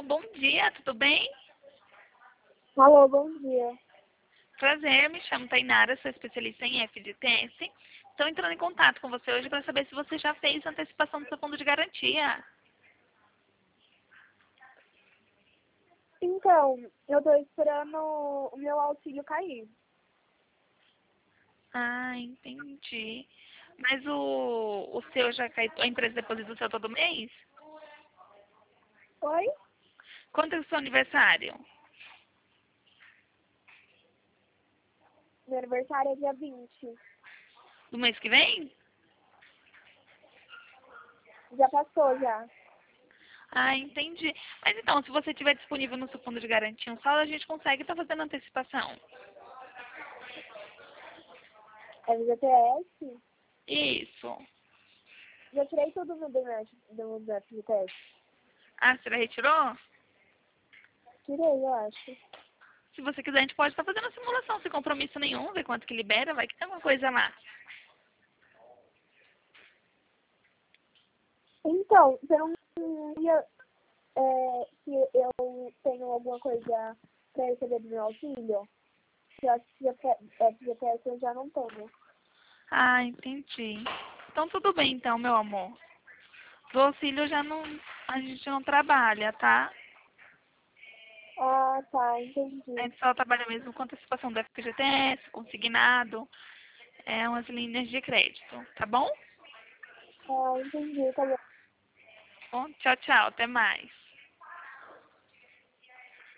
Alô, bom dia, tudo bem? Alô, bom dia. Prazer, me chamo Tainara, sou especialista em FGTS. Estou entrando em contato com você hoje para saber se você já fez a antecipação do seu fundo de garantia. Então, eu tô esperando o meu auxílio cair. Ah, entendi. Mas o seu já cai, a empresa deposita o seu todo mês? Oi? Quando é o seu aniversário? Meu aniversário é dia 20. Do mês que vem? Já passou, já. Ah, entendi. Mas então, se você tiver disponível no seu fundo de garantia um saldo, a gente consegue estar fazendo antecipação. É FGTS? Isso. Já tirei tudo do FGTS. Ah, você já retirou? Tirei, eu acho. Se você quiser, a gente pode estar fazendo a simulação sem compromisso nenhum, ver quanto que libera, vai que tem alguma coisa lá. Então, você não ia se eu tenho alguma coisa pra receber do meu auxílio? Eu acho que FGTS eu já não tenho. Ah, entendi. Então tudo bem então, meu amor. Do auxílio já não, a gente não trabalha, tá? Ah, tá, A entendi. gente só trabalha mesmo com antecipação do FGTS, consignado, umas linhas de crédito, tá bom? Ah, entendi, tá bom. Bom, tchau, tchau, até mais.